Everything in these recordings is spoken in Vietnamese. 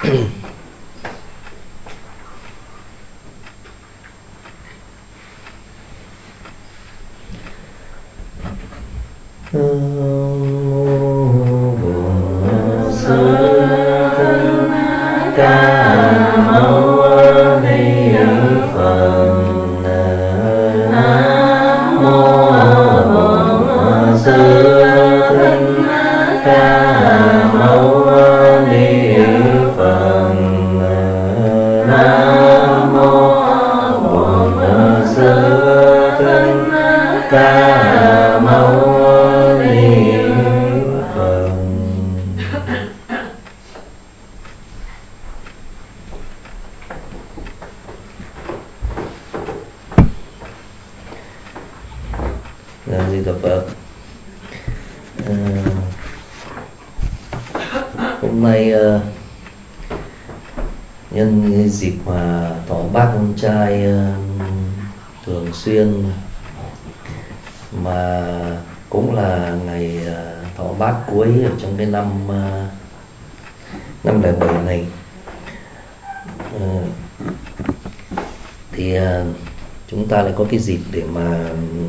Di Đà Phật. Hôm nay nhân cái dịp mà thọ bát con trai thường xuyên, mà cũng là ngày thọ bát cuối ở trong cái năm 2007 này, thì chúng ta lại có cái dịp để mà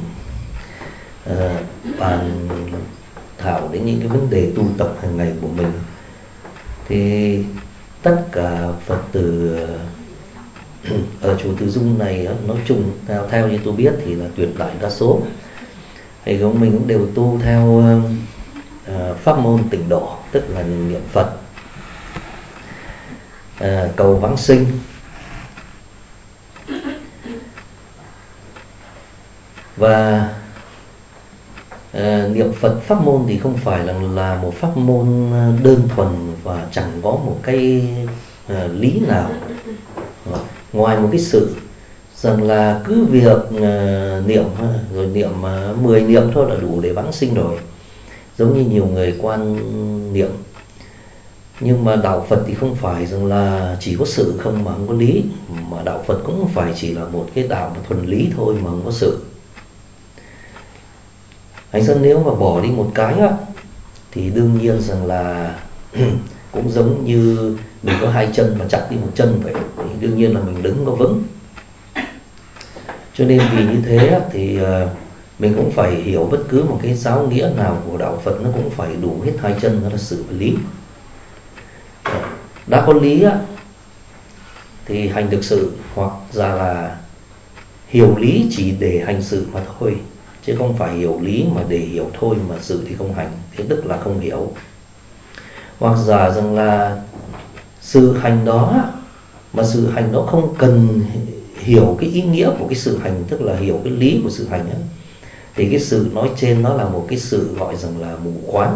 bàn thảo đến những cái vấn đề tu tập hàng ngày của mình. Thì tất cả Phật tử ở chùa Từ Dung này nói chung, theo như tôi biết thì là tuyệt đại đa số thầy của mình cũng đều tu theo pháp môn tịnh độ, tức là niệm Phật, cầu vãng sinh. Và niệm Phật pháp môn thì không phải là một pháp môn đơn thuần và chẳng có một cái lý nào ngoài một cái sự rằng là cứ việc niệm rồi niệm 10 niệm thôi là đủ để vãng sinh rồi, giống như nhiều người quan niệm. Nhưng mà đạo Phật thì không phải rằng là chỉ có sự không mà không có lý, mà đạo Phật cũng không phải chỉ là một cái đạo mà thuần lý thôi mà không có sự. Hành sơn nếu mà bỏ đi một cái á, thì đương nhiên rằng là cũng giống như mình có hai chân mà chặt đi một chân vậy, thì đương nhiên là mình đứng có vững. Cho nên vì như thế á, thì mình cũng phải hiểu bất cứ một cái giáo nghĩa nào của đạo Phật nó cũng phải đủ hết hai chân, đó là sự và lý. Đã có lý á, thì hành được sự, hoặc ra là hiểu lý chỉ để hành sự mà thôi, chứ không phải hiểu lý mà để hiểu thôi mà sự thì không hành, thế tức là không hiểu. Hoặc giả rằng là sự hành đó, mà sự hành đó không cần hiểu cái ý nghĩa của cái sự hành, tức là hiểu cái lý của sự hành ấy, thì cái sự nói trên nó là một cái sự gọi rằng là mù quáng.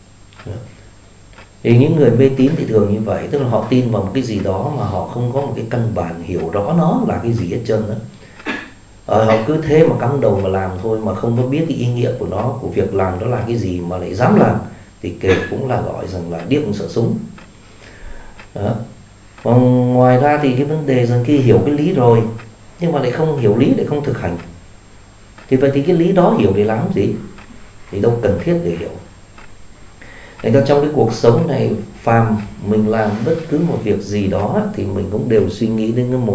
Thì những người mê tín thì thường như vậy, tức là họ tin vào một cái gì đó mà họ không có một cái căn bản hiểu rõ nó là cái gì hết trơn đó. Họ cứ thế mà cắm đầu mà làm thôi, mà không có biết cái ý nghĩa của nó, của việc làm đó là cái gì mà lại dám làm, thì kể cũng là gọi rằng là điếc sợ súng đó. Còn ngoài ra thì cái vấn đề rằng khi hiểu cái lý rồi nhưng mà lại không hiểu lý để không thực hành, thì vậy thì cái lý đó hiểu để làm gì, thì đâu cần thiết để hiểu. Nên trong cái cuộc sống này, phàm mình làm bất cứ một việc gì đó thì mình cũng đều suy nghĩ đến cái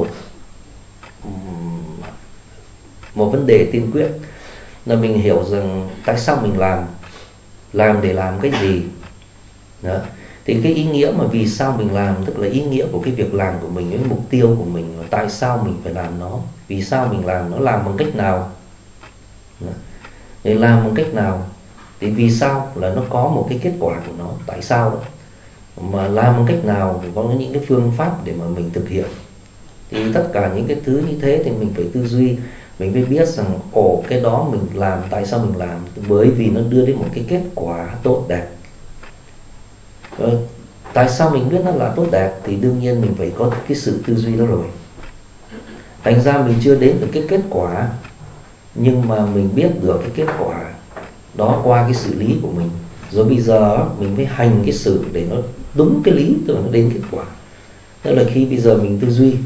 một vấn đề tiên quyết là mình hiểu rằng tại sao mình làm để làm cái gì đó. Thì cái ý nghĩa mà vì sao mình làm, tức là ý nghĩa của cái việc làm của mình, cái mục tiêu của mình, tại sao mình phải làm nó, vì sao mình làm nó, làm bằng cách nào đó. Để làm bằng cách nào thì vì sao là nó có một cái kết quả của nó, tại sao đó. Mà làm bằng cách nào thì có những cái phương pháp để mà mình thực hiện. Thì tất cả những cái thứ như thế thì mình phải tư duy, mình phải biết rằng cái đó mình làm, tại sao mình làm, bởi vì nó đưa đến một cái kết quả tốt đẹp. Rồi, tại sao mình biết nó là tốt đẹp thì đương nhiên mình phải có cái sự tư duy đó rồi. Thành ra mình chưa đến được cái kết quả, nhưng mà mình biết được cái kết quả đó qua cái xử lý của mình. Rồi bây giờ mình phải hành cái sự để nó đúng cái lý, tức là nó đến kết quả. Tức là khi bây giờ mình tư duy,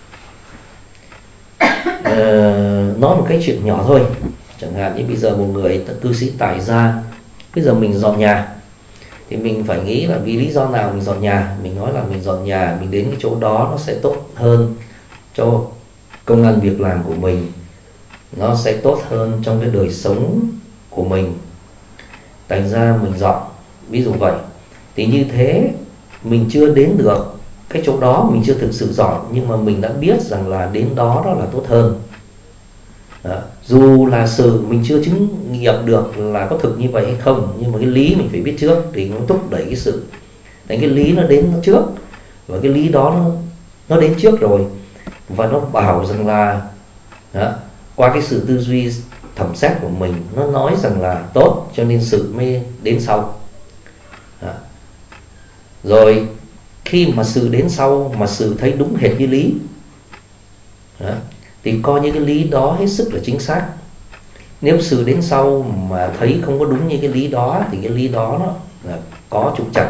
nói một cái chuyện nhỏ thôi, chẳng hạn như bây giờ một người cư sĩ tại gia, bây giờ mình dọn nhà, Thì mình phải nghĩ là vì lý do nào mình dọn nhà. Mình nói là mình dọn nhà, mình đến cái chỗ đó nó sẽ tốt hơn cho công ăn việc làm của mình, nó sẽ tốt hơn trong cái đời sống của mình, thành ra mình dọn, ví dụ vậy. Thì như thế mình chưa đến được cái chỗ đó, mình chưa thực sự dọn, nhưng mà mình đã biết rằng là đến đó đó là tốt hơn. Đó. Dù là sự mình chưa chứng nghiệm được là có thực như vậy hay không, nhưng mà cái lý mình phải biết trước thì nó thúc đẩy cái sự. Thành cái lý nó đến nó trước, và cái lý đó nó đến trước rồi, và nó bảo rằng là đó, qua cái sự tư duy thẩm xét của mình, nó nói rằng là tốt, cho nên sự mới đến sau. Đó. Rồi khi mà sự đến sau mà sự thấy đúng hệt như lý, đó, thì coi như cái lý đó hết sức là chính xác. Nếu sự đến sau mà thấy không có đúng như cái lý đó, thì cái lý đó nó là có trục trặc,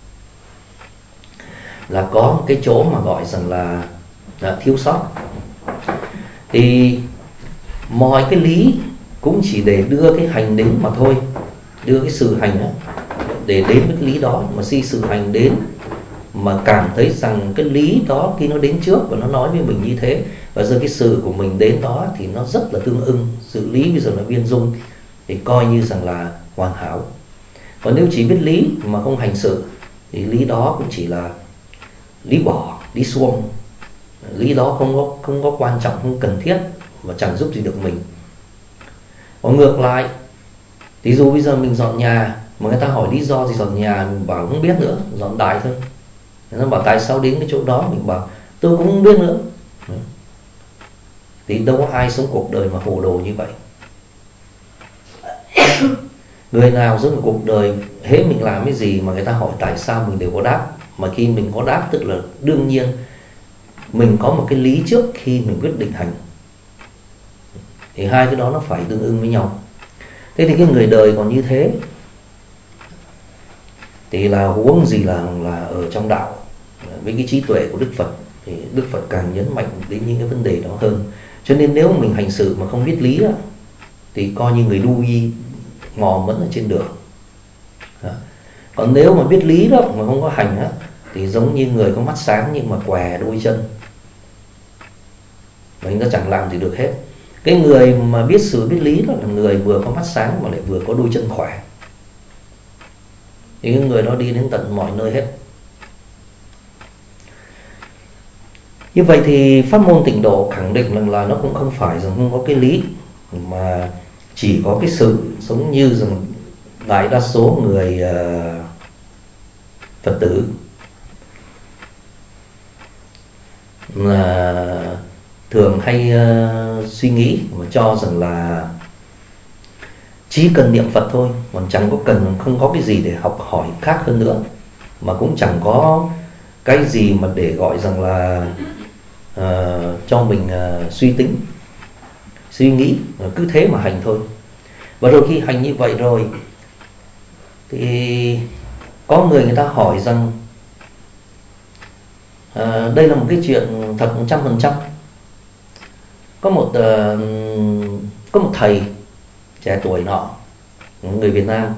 là có một cái chỗ mà gọi rằng là thiếu sót. Thì mọi cái lý cũng chỉ để đưa cái hành đến mà thôi, đưa cái sự hành đó để đến với cái lý đó. Mà khi sự hành đến mà cảm thấy rằng cái lý đó khi nó đến trước và nó nói với mình như thế, và giờ cái sự của mình đến đó thì nó rất là tương ưng, sự lý bây giờ là viên dung, thì coi như rằng là hoàn hảo. Còn nếu chỉ biết lý mà không hành sự thì lý đó cũng chỉ là lý bỏ, lý xuông. Lý đó không có quan trọng, không cần thiết, và chẳng giúp gì được mình. Còn ngược lại thì dù bây giờ mình dọn nhà mà người ta hỏi lý do gì dọn nhà, mình bảo không biết nữa, dọn đại thôi. Nó bảo tại sao đến cái chỗ đó, mình bảo tôi cũng không biết nữa. Thì đâu có ai sống cuộc đời mà hồ đồ như vậy. Người nào sống một cuộc đời hễ mình làm cái gì mà người ta hỏi tại sao mình đều có đáp. Mà khi mình có đáp tức là đương nhiên mình có một cái lý trước khi mình quyết định hành. Thì hai cái đó nó phải tương ưng với nhau. Thế thì cái người đời còn như thế thì là huống gì là ở trong đạo. Với cái trí tuệ của Đức Phật thì Đức Phật càng nhấn mạnh đến những cái vấn đề đó hơn. Cho nên nếu mình hành sự mà không biết lý đó, thì coi như người đu y mò mẫm ở trên đường. Đó. Còn nếu mà biết lý đó mà không có hành đó, thì giống như người có mắt sáng nhưng mà què đôi chân, mình nó chẳng làm gì được hết. Cái người mà biết sự biết lý đó là người vừa có mắt sáng mà lại vừa có đôi chân khỏe, thì cái người đó đi đến tận mọi nơi hết. Như vậy thì pháp môn Tịnh Độ khẳng định rằng là nó cũng không phải rằng không có cái lý, mà chỉ có cái sự, giống như rằng đại đa số người Phật tử là thường hay suy nghĩ và cho rằng là chỉ cần niệm Phật thôi, còn chẳng có cần, không có cái gì để học hỏi khác hơn nữa, mà cũng chẳng có cái gì mà để gọi rằng là cho mình suy tính, suy nghĩ, cứ thế mà hành thôi. Và rồi khi hành như vậy rồi thì có người ta hỏi rằng đây là một cái chuyện thật 100%. Có một thầy trẻ tuổi nọ, người Việt Nam,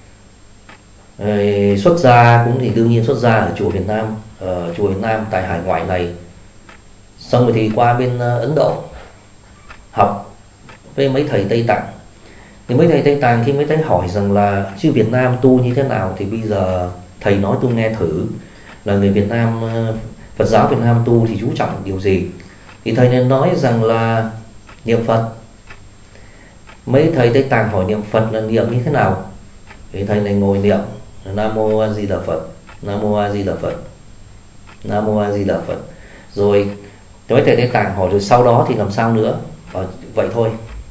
xuất gia cũng thì đương nhiên xuất gia ở chùa Việt Nam, chùa Việt Nam tại hải ngoại này. Xong rồi thì qua bên Ấn Độ học với mấy thầy Tây Tạng. Thì mấy thầy Tây Tạng khi mấy thầy hỏi rằng là chứ Việt Nam tu như thế nào, thì bây giờ thầy nói tôi nghe thử là người Việt Nam, Phật giáo Việt Nam tu thì chú trọng điều gì. Thì thầy nên nói rằng là niệm Phật. Mấy thầy Tây Tạng hỏi niệm Phật là niệm như thế nào, thì thầy này ngồi niệm Nam Mô A Di Đà Phật, Nam Mô A Di Đà Phật, Nam Mô A Di Đà Phật. Rồi mấy thầy Tây Tạng hỏi rồi sau đó thì làm sao nữa, vậy thôi.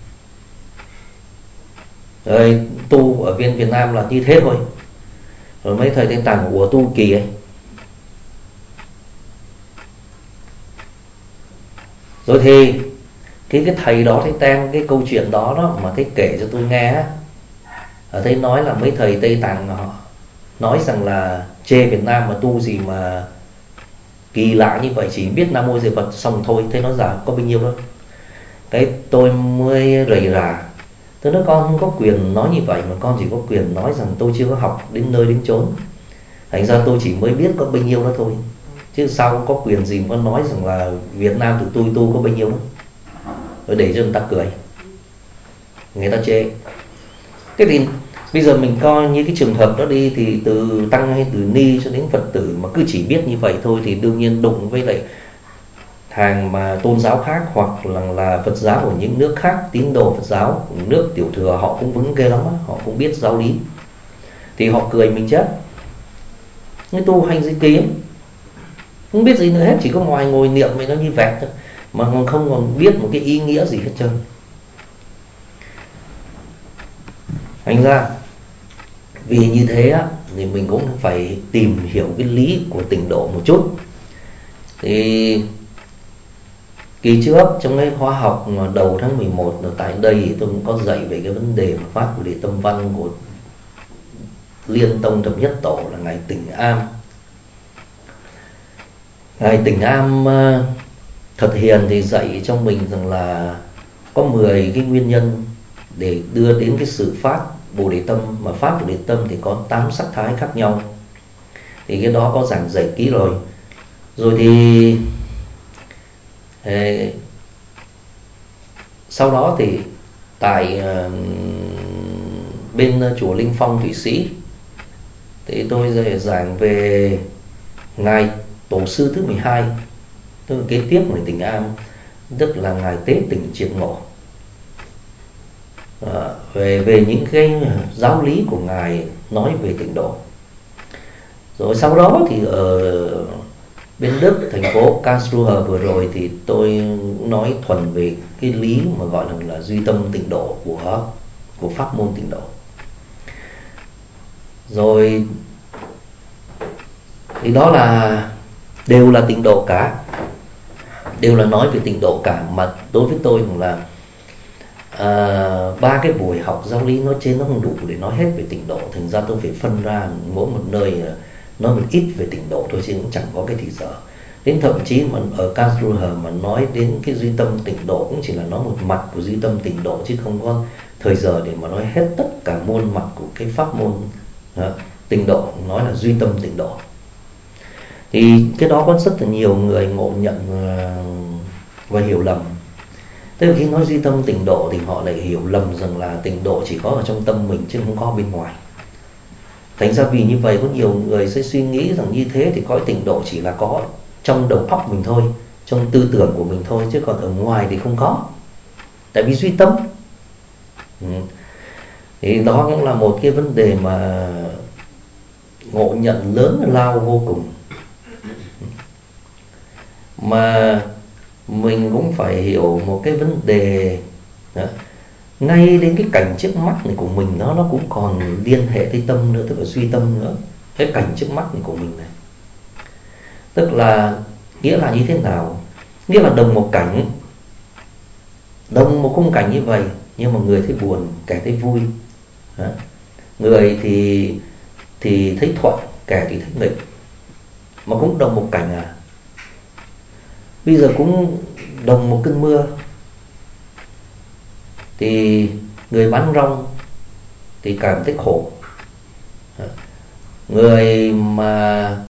Rồi tu ở Việt Nam là như thế thôi. Rồi mấy thầy Tây Tạng của tu kỳ ấy. Rồi thì cái thầy đó thấy tem cái câu chuyện đó mà thấy kể cho tôi nghe á, thấy nói là mấy thầy Tây Tạng họ nói rằng là chê Việt Nam mà tu gì mà kỳ lạ như vậy, chỉ biết Nam Mô Di Phật xong thôi. Thế nó giả có bao nhiêu đâu. Cái tôi mới rầy rà, Tôi nói con không có quyền nói như vậy, mà con chỉ có quyền nói rằng tôi chưa có học đến nơi đến chốn, thành ra tôi chỉ mới biết có bấy nhiêu đó thôi, chứ sao có quyền gì mà con nói rằng là Việt Nam tụi tôi tu có bấy nhiêu đó, rồi để cho người ta cười, người ta chê. Thế thì bây giờ mình coi như cái trường hợp đó đi, thì từ tăng hay từ ni cho đến Phật tử mà cứ chỉ biết như vậy thôi, thì đương nhiên đụng với lại hàng mà tôn giáo khác, hoặc là Phật giáo của những nước khác, tín đồ Phật giáo nước tiểu thừa, họ cũng vững ghê lắm á, họ cũng biết giáo lý, thì họ cười mình chết. Cái tu hành gì kỳ ấy, không biết gì nữa hết, chỉ có ngoài ngồi niệm với nó như vẹt thôi, mà không còn biết một cái ý nghĩa gì hết trơn. Thành ra vì như thế á, thì mình cũng phải tìm hiểu cái lý của tịnh độ một chút. Thì kỳ trước trong cái khóa học đầu tháng 11 ở tại đây, tôi cũng có dạy về cái vấn đề mà pháp của Địa Tâm Văn của Liên Tông Thập Nhất Tổ là ngài Tỉnh Am. Ngài Tỉnh Am Thật Hiền thì dạy trong mình rằng là có 10 cái nguyên nhân để đưa đến cái sự phát Bồ Đề Tâm, mà phát Bồ Đề Tâm thì có 8 sắc thái khác nhau. Thì cái đó có giảng dạy kỹ rồi. Rồi thì sau đó thì tại bên chùa Linh Phong Thụy Sĩ thì tôi giảng về ngài tổ sư thứ 12, tức là kế tiếp người Tỉnh Am, tức là ngài Tế Tỉnh Triệt Ngộ, về những cái giáo lý của ngài nói về tịnh độ. Rồi sau đó thì ở bên Đức, thành phố Karlsruhe vừa rồi, thì tôi nói thuần về cái lý mà gọi là duy tâm tịnh độ của pháp môn tịnh độ. Rồi thì đó là đều là tịnh độ cả, đều là nói về tịnh độ cả. Mà đối với tôi là 3 cái buổi học giáo lý nói trên nó không đủ để nói hết về tịnh độ, thành ra tôi phải phân ra mỗi một nơi nói một ít về tịnh độ thôi, chứ cũng chẳng có cái thì giờ. Đến thậm chí mà ở Karlsruhe mà nói đến cái duy tâm tịnh độ cũng chỉ là nói một mặt của duy tâm tịnh độ, chứ không có thời giờ để mà nói hết tất cả môn mặt của cái pháp môn tịnh độ, nói là duy tâm tịnh độ. Thì cái đó có rất là nhiều người ngộ nhận và hiểu lầm. Tức là khi nói duy tâm tịnh độ thì họ lại hiểu lầm rằng là tịnh độ chỉ có ở trong tâm mình chứ không có bên ngoài. Thành ra vì như vậy có nhiều người sẽ suy nghĩ rằng như thế thì cõi tịnh độ chỉ là có trong đầu óc mình thôi, trong tư tưởng của mình thôi, chứ còn ở ngoài thì không có. Tại vì duy tâm. Thì đó cũng là một cái vấn đề mà ngộ nhận lớn lao vô cùng. Mà mình cũng phải hiểu một cái vấn đề đó. Ngay đến cái cảnh trước mắt này của mình nó cũng còn liên hệ tới tâm nữa, tức là duy tâm nữa. Cái cảnh trước mắt này của mình này, tức là nghĩa là như thế nào? Nghĩa là đồng một cảnh, đồng một khung cảnh như vậy, nhưng mà người thấy buồn, kẻ thấy vui. Người thì thấy thuận, kẻ thì thấy nghịch, mà cũng đồng một cảnh à. Bây giờ cũng đồng một cơn mưa, thì người bán rong thì cảm thấy khổ, người mà